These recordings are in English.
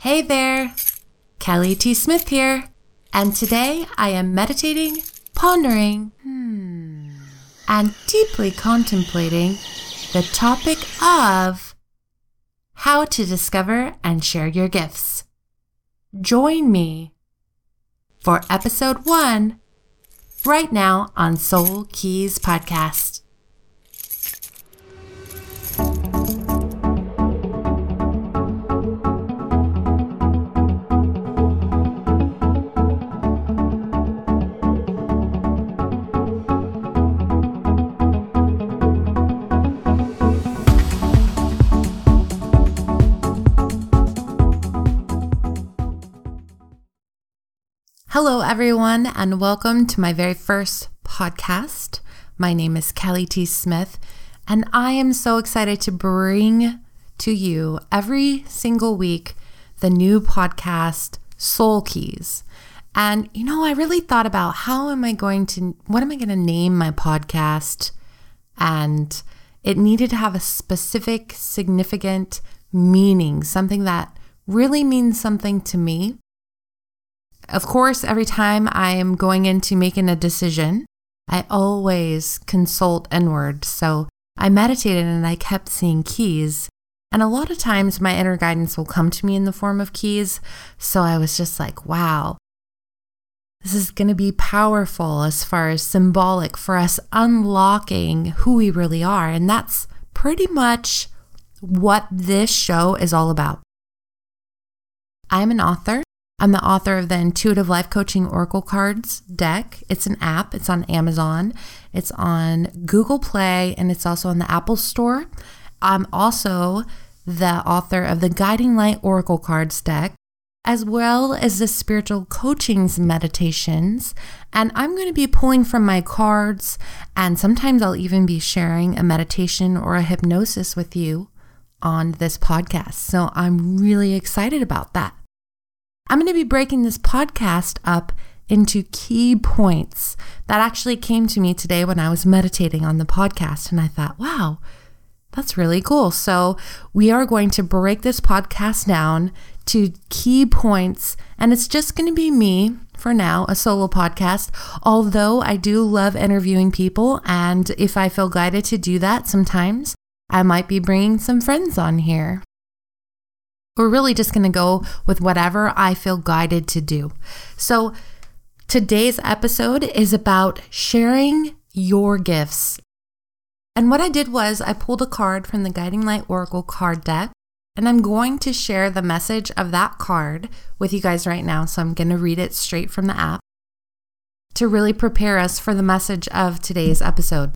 Hey there, Kelly T. Smith here, and today I am meditating, pondering, and deeply contemplating the topic of how to discover and share your gifts. Join me for episode 1 right now on Soul Keys Podcast. Hello, everyone, and welcome to my very first podcast. My name is Kelly T. Smith, and I am so excited to bring to you every single week the new podcast, Soul Keys. And, I really thought about what am I going to name my podcast? And it needed to have a specific, significant meaning, something that really means something to me. Of course, every time I am going into making a decision, I always consult inward. So I meditated and I kept seeing keys. And a lot of times my inner guidance will come to me in the form of keys. So I was just like, wow, this is going to be powerful as far as symbolic for us unlocking who we really are. And that's pretty much what this show is all about. I'm an author. I'm the author of the Intuitive Life Coaching Oracle Cards deck. It's an app. It's on Amazon. It's on Google Play, and it's also on the Apple Store. I'm also the author of the Guiding Light Oracle Cards deck, as well as the Spiritual Coachings Meditations. And I'm going to be pulling from my cards, and sometimes I'll even be sharing a meditation or a hypnosis with you on this podcast. So I'm really excited about that. I'm going to be breaking this podcast up into key points that actually came to me today when I was meditating on the podcast. And I thought, wow, that's really cool. So we are going to break this podcast down to key points. And it's just going to be me for now, a solo podcast. Although I do love interviewing people. And if I feel guided to do that sometimes, I might be bringing some friends on here. We're really just going to go with whatever I feel guided to do. So today's episode is about sharing your gifts. And what I did was I pulled a card from the Guiding Light Oracle card deck, and I'm going to share the message of that card with you guys right now. So I'm going to read it straight from the app to really prepare us for the message of today's episode.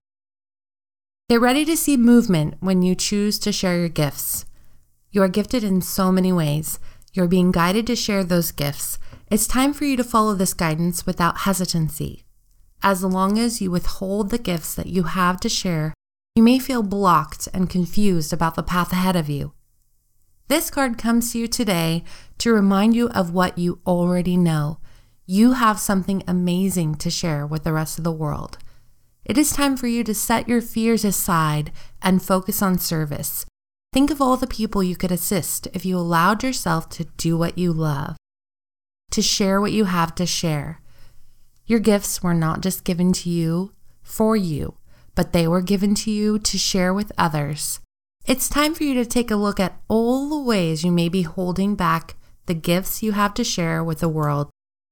Get ready to see movement when you choose to share your gifts. You are gifted in so many ways. You're being guided to share those gifts. It's time for you to follow this guidance without hesitancy. As long as you withhold the gifts that you have to share, you may feel blocked and confused about the path ahead of you. This card comes to you today to remind you of what you already know. You have something amazing to share with the rest of the world. It is time for you to set your fears aside and focus on service. Think of all the people you could assist if you allowed yourself to do what you love, to share what you have to share. Your gifts were not just given to you for you, but they were given to you to share with others. It's time for you to take a look at all the ways you may be holding back the gifts you have to share with the world.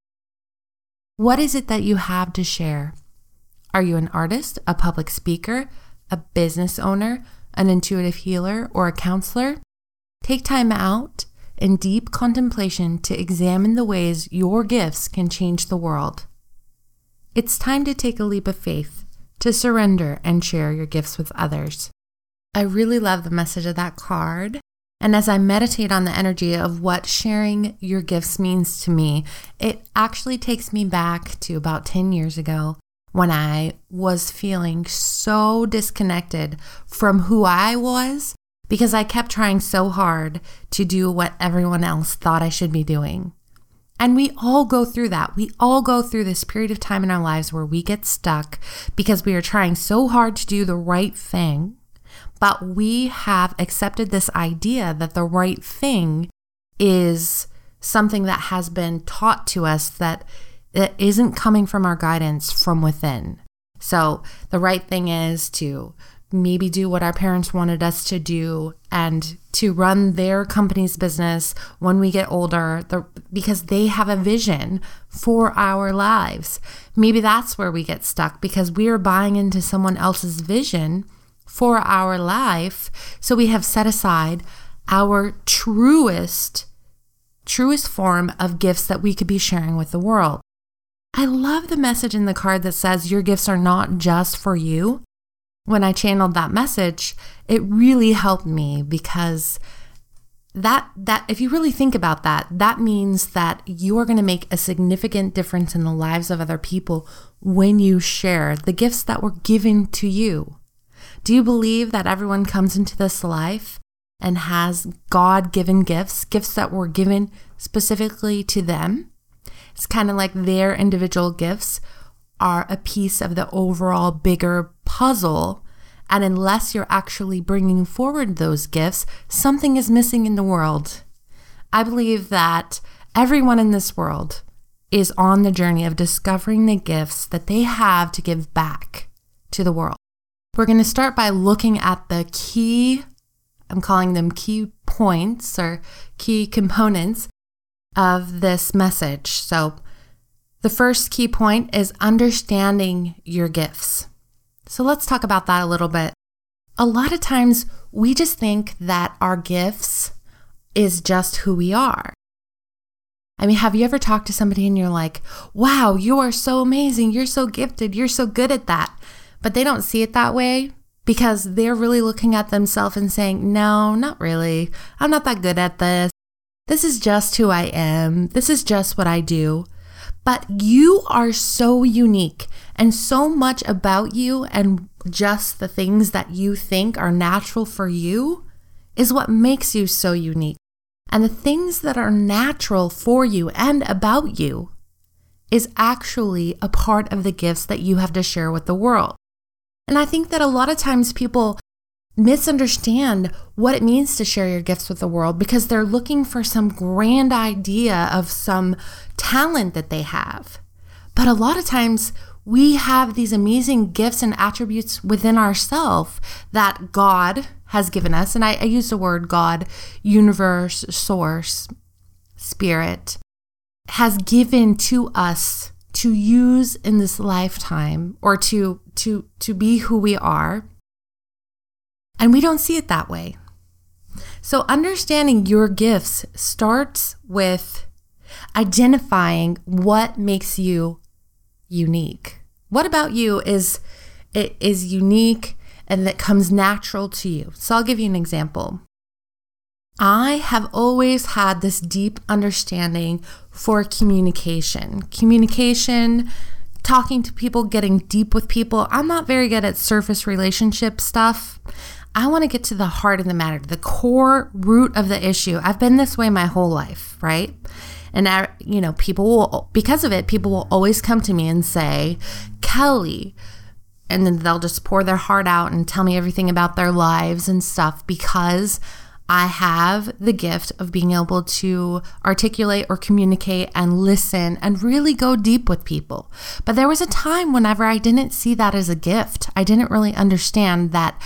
What is it that you have to share? Are you an artist, a public speaker, a business owner, an intuitive healer, or a counselor? Take time out in deep contemplation to examine the ways your gifts can change the world. It's time to take a leap of faith, to surrender and share your gifts with others. I really love the message of that card. And as I meditate on the energy of what sharing your gifts means to me, it actually takes me back to about 10 years ago, when I was feeling so disconnected from who I was because I kept trying so hard to do what everyone else thought I should be doing. And we all go through that. We all go through this period of time in our lives where we get stuck because we are trying so hard to do the right thing, but we have accepted this idea that the right thing is something that has been taught to us that isn't coming from our guidance from within. So the right thing is to maybe do what our parents wanted us to do and to run their company's business when we get older, because they have a vision for our lives. Maybe that's where we get stuck, because we are buying into someone else's vision for our life. So we have set aside our truest form of gifts that we could be sharing with the world. I love the message in the card that says your gifts are not just for you. When I channeled that message, it really helped me, because that if you really think about that, that means that you are going to make a significant difference in the lives of other people when you share the gifts that were given to you. Do you believe that everyone comes into this life and has God-given gifts that were given specifically to them? It's kind of like their individual gifts are a piece of the overall bigger puzzle. And unless you're actually bringing forward those gifts, something is missing in the world. I believe that everyone in this world is on the journey of discovering the gifts that they have to give back to the world. We're going to start by looking at the key, I'm calling them key points or key components of this message. So the first key point is understanding your gifts. So let's talk about that a little bit. A lot of times we just think that our gifts is just who we are. I mean, have you ever talked to somebody and you're like, wow, you are so amazing. You're so gifted. You're so good at that. But they don't see it that way because they're really looking at themselves and saying, no, not really. I'm not that good at this. This is just who I am. This is just what I do. But you are so unique, and so much about you and just the things that you think are natural for you is what makes you so unique. And the things that are natural for you and about you is actually a part of the gifts that you have to share with the world. And I think that a lot of times people misunderstand what it means to share your gifts with the world because they're looking for some grand idea of some talent that they have. But a lot of times we have these amazing gifts and attributes within ourselves that God has given us. And I use the word God, universe, source, spirit, has given to us to use in this lifetime or to be who we are. And we don't see it that way. So understanding your gifts starts with identifying what makes you unique. What about you is unique and that comes natural to you? So I'll give you an example. I have always had this deep understanding for communication. Talking to people, getting deep with people. I'm not very good at surface relationship stuff. I want to get to the heart of the matter, the core root of the issue. I've been this way my whole life, right? And people will always come to me and say, Kelly, and then they'll just pour their heart out and tell me everything about their lives and stuff because I have the gift of being able to articulate or communicate and listen and really go deep with people. But there was a time whenever I didn't see that as a gift. I didn't really understand that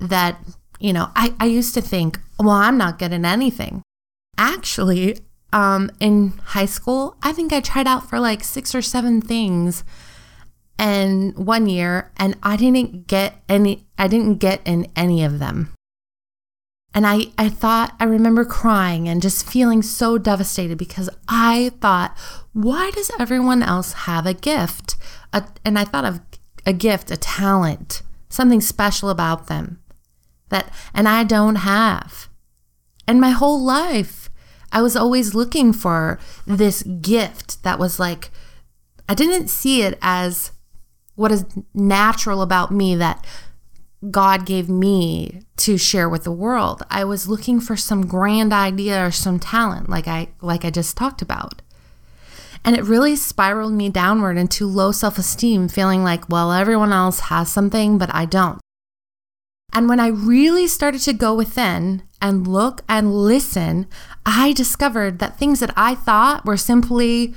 I used to think, well, I'm not good at anything. Actually, in high school, I think I tried out for like 6 or 7 things in 1 year, and I didn't get in any of them. And I remember crying and just feeling so devastated because I thought, why does everyone else have a gift? And I thought of a gift, a talent, something special about them and I don't have. And my whole life, I was always looking for this gift that was like, I didn't see it as what is natural about me that God gave me to share with the world. I was looking for some grand idea or some talent like I just talked about. And it really spiraled me downward into low self-esteem, feeling like, well, everyone else has something, but I don't. And when I really started to go within and look and listen, I discovered that things that I thought were simply,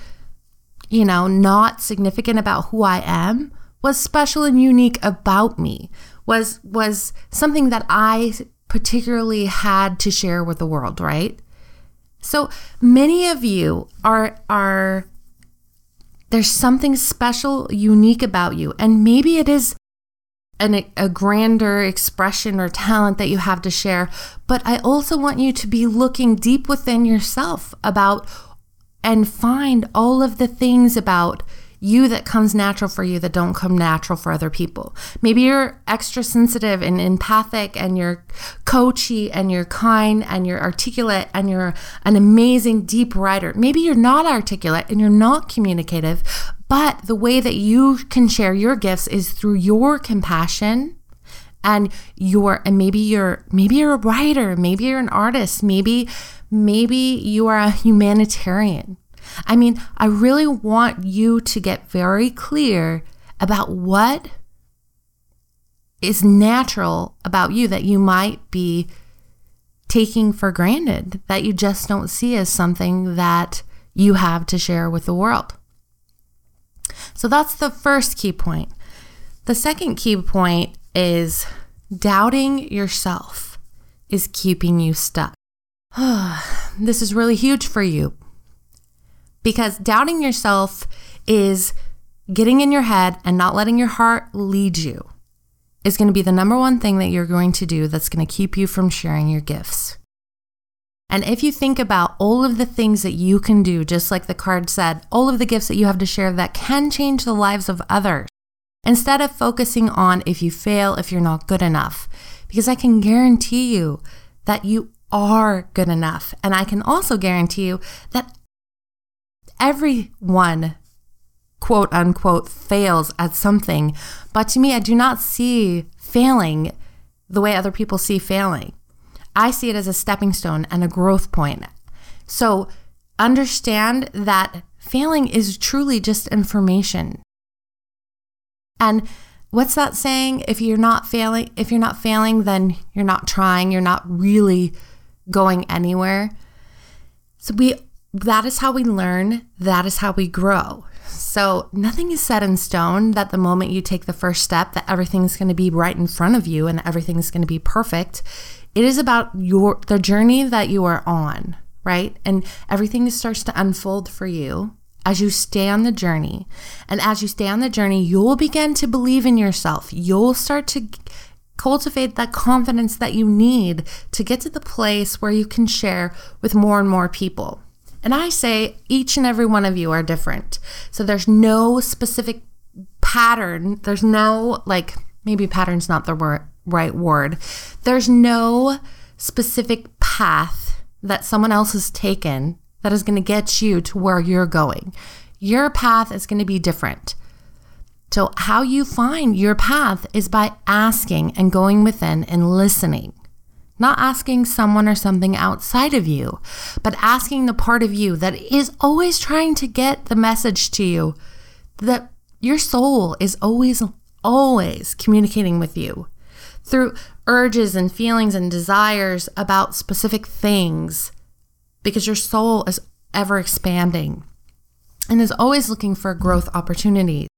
not significant about who I am was special and unique about me, was something that I particularly had to share with the world, right? So many of you are there's something special, unique about you, and maybe it is a grander expression or talent that you have to share, but I also want you to be looking deep within yourself about and find all of the things about you that comes natural for you that don't come natural for other people. Maybe you're extra sensitive and empathic and you're coachy and you're kind and you're articulate and you're an amazing deep writer. Maybe you're not articulate and you're not communicative, but the way that you can share your gifts is through your compassion and maybe you're a writer, maybe you're an artist, maybe you are a humanitarian. I really want you to get very clear about what is natural about you that you might be taking for granted, that you just don't see as something that you have to share with the world. So that's the first key point. The second key point is doubting yourself is keeping you stuck. This is really huge for you. Because doubting yourself is getting in your head and not letting your heart lead you is going to be the number one thing that you're going to do that's going to keep you from sharing your gifts. And if you think about all of the things that you can do, just like the card said, all of the gifts that you have to share that can change the lives of others, instead of focusing on if you fail, if you're not good enough, because I can guarantee you that you are good enough. And I can also guarantee you that everyone, quote unquote, fails at something. But to me, I do not see failing the way other people see failing. I see it as a stepping stone and a growth point. So understand that failing is truly just information. And what's that saying? If you're not failing, then you're not trying, you're not really going anywhere. So that is how we learn. That is how we grow. So nothing is set in stone that the moment you take the first step that everything's going to be right in front of you and everything's going to be perfect. It is about the journey that you are on, right? And everything starts to unfold for you as you stay on the journey. And as you stay on the journey, you'll begin to believe in yourself. You'll start to cultivate that confidence that you need to get to the place where you can share with more and more people. And I say each and every one of you are different. So there's no specific pattern. There's no, maybe pattern's not the right word. There's no specific path that someone else has taken that is going to get you to where you're going. Your path is going to be different. So how you find your path is by asking and going within and listening. Not asking someone or something outside of you, but asking the part of you that is always trying to get the message to you, that your soul is always communicating with you through urges and feelings and desires about specific things, because your soul is ever expanding and is always looking for growth opportunities.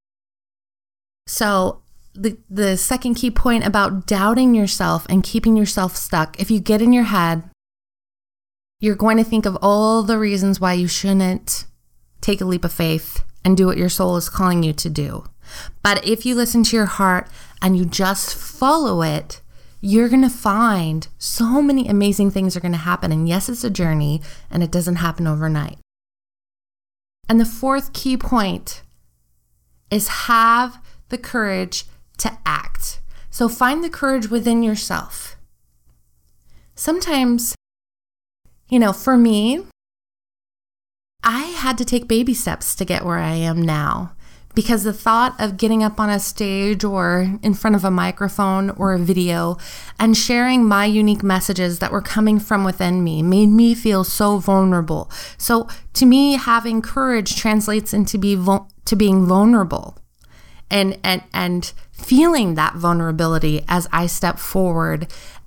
So the second key point about doubting yourself and keeping yourself stuck, if you get in your head, you're going to think of all the reasons why you shouldn't take a leap of faith and do what your soul is calling you to do. But if you listen to your heart and you just follow it, you're going to find so many amazing things are going to happen. And yes, it's a journey and it doesn't happen overnight. And the fourth key point is have the courage to act. So find the courage within yourself. Sometimes, for me, I had to take baby steps to get where I am now, because the thought of getting up on a stage or in front of a microphone or a video and sharing my unique messages that were coming from within me made me feel so vulnerable. So to me, having courage translates into being vulnerable. And feeling that vulnerability as I step forward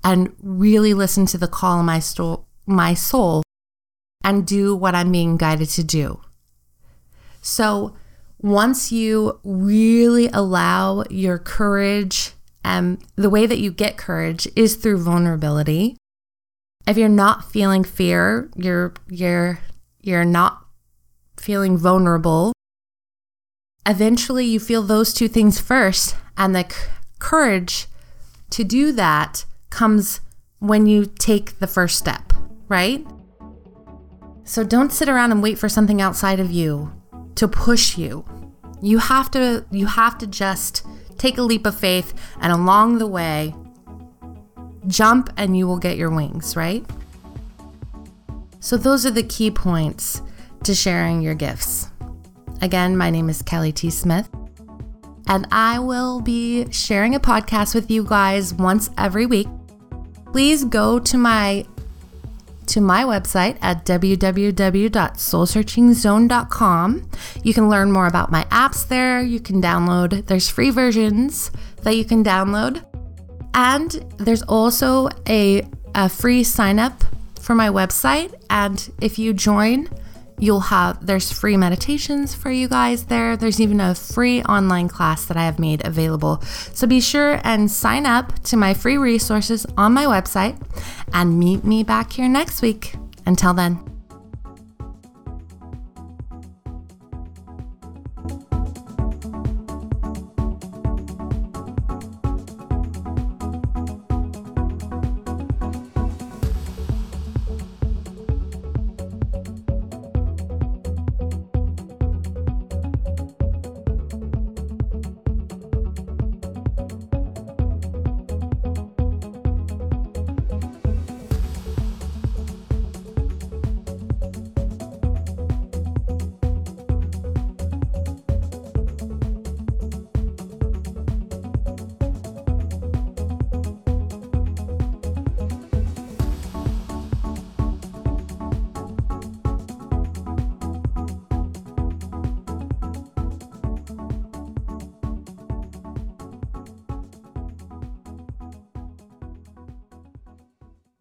and really listen to the call of my soul and do what I'm being guided to do. So once you really allow your courage, and the way that you get courage is through vulnerability. If you're not feeling fear, you're not feeling vulnerable, eventually you feel those two things first, and the courage to do that comes when you take the first step, right? So don't sit around and wait for something outside of you to push you. You have to just take a leap of faith, and along the way, jump and you will get your wings, right? So those are the key points to sharing your gifts. Again, my name is Kelly T. Smith, and I will be sharing a podcast with you guys once every week. Please go to my website at www.soulsearchingzone.com. You can learn more about my apps there. You can download, there's free versions that you can download. And there's also a free sign up for my website. And if you join, there's free meditations for you guys there. There's even a free online class that I have made available. So be sure and sign up to my free resources on my website and meet me back here next week. Until then.